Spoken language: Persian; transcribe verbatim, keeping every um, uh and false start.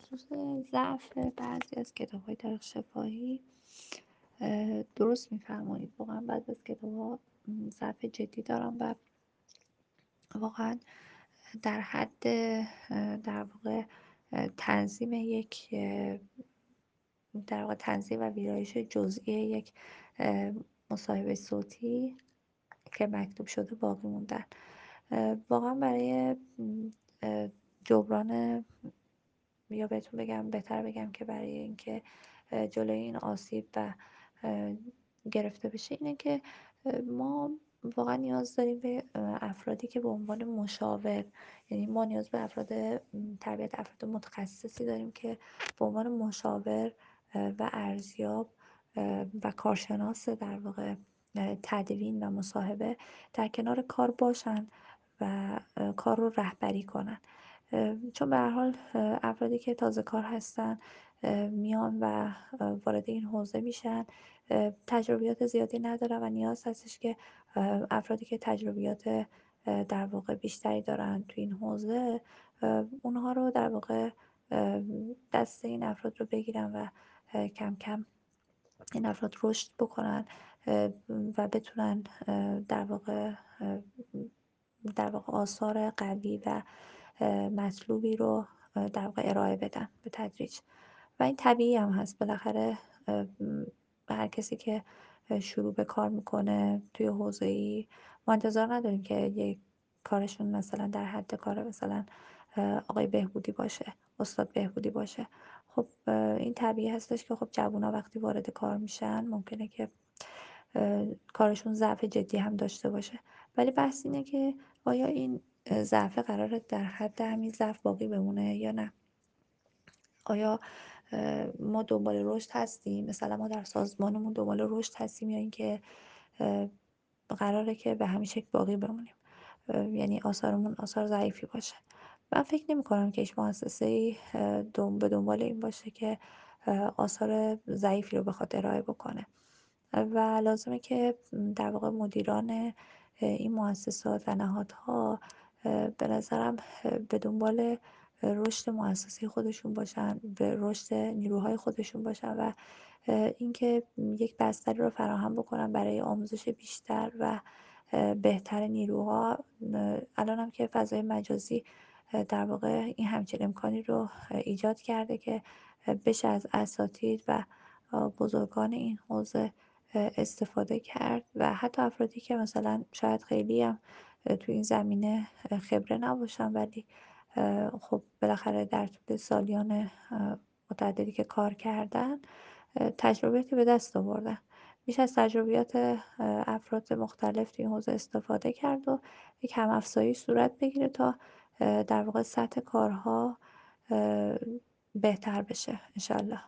خصوص ضعف بعضی از کتاب‌های تاریخ شفاهی اه، درست می‌فرمایید. واقعا بعضی از کتاب‌ها م، ضعف جدی دارن و واقعا در حد اه، در واقع اه، تنظیم یک اه، در واقع تنظیم و ویرایش جزئی یک اه، مصاحبه صوتی که مکتوب شده باقی موندن. اه، واقعا برای م، اه، جبران، یا بهتون بگم بهتر بگم که برای اینکه اه، جلوی این آسیب و اه، گرفته بشه، اینه که اه، ما واقعا نیاز داریم به اه، افرادی که به عنوان مشاور، یعنی ما نیاز به افراد م، تربیت افراد متخصصی داریم که به عنوان مشاور اه، و ارزیاب اه، و کارشناس در واقع اه، تدوین و مصاحبه در کنار کار باشن و اه، کار رو رهبری کنن. اه، چون به هر حال اه، افرادی که تازه کار هستن اه، میان و اه، وارد این حوزه میشن، اه، تجربیات زیادی ندارن و نیاز هستش که اه، افرادی که تجربیات اه، در واقع بیشتری دارن تو این حوزه، اه، اونها رو در واقع اه، دست این افراد رو بگیرن و اه، کم کم این افراد رشد بکنن اه، و بتونن اه، در واقع اه، در واقع آثار قوی و اه، مطلوبی رو اه، در واقع ارائه بدن به تدریج. و این طبیعی هم هست. بالاخره اه، م، هر کسی که اه، شروع به کار میکنه توی حوزه‌ای، ما انتظار نداریم که یک کارشون مثلا در حد کار مثلا اه، آقای بهبودی باشه، استاد بهبودی باشه. خب اه، این طبیعی هستش که خب جوونا وقتی وارد کار میشن ممکنه که اه، کارشون ضعف جدی هم داشته باشه. ولی بحث اینه که آیا این اه، ضعف قراره در حد همین ضعف باقی بمونه یا نه؟ آیا اه، ما دنبال رشد هستیم، مثلا ما در سازمانمون دنبال رشد هستیم، یا اینکه اه، قراره که به همین شکل باقی بمونیم، اه، یعنی آثارمون آثار ضعیفی باشه؟ من فکر نمی کنم که هیچ مؤسسه‌ای اه، دنب- به دنبال این باشه که اه، آثار ضعیفی رو بخواد ارائه بکنه. و لازمه که در واقع مدیران این مؤسسات و نهادها به نظرم به دنبال رشد مؤسسه خودشون باشن، به رشد نیروهای خودشون باشن و اینکه یک بستری رو فراهم بکنن برای آموزش بیشتر و بهتر نیروها. الان هم که فضای مجازی در واقع این همچین امکانی رو ایجاد کرده که بشه از اساتید و بزرگان این حوزه استفاده کرد، و حتی افرادی که مثلا شاید خیلی هم تو این زمینه خبره نباشن، ولی خب بالاخره در طول سالیان متعددی که کار کردن تجربیاتی به دست آوردن. میشه از تجربیات افراد مختلف توی این حوزه استفاده کرد و یک هم‌افزایی صورت بگیره تا در واقع سطح کارها بهتر بشه انشالله.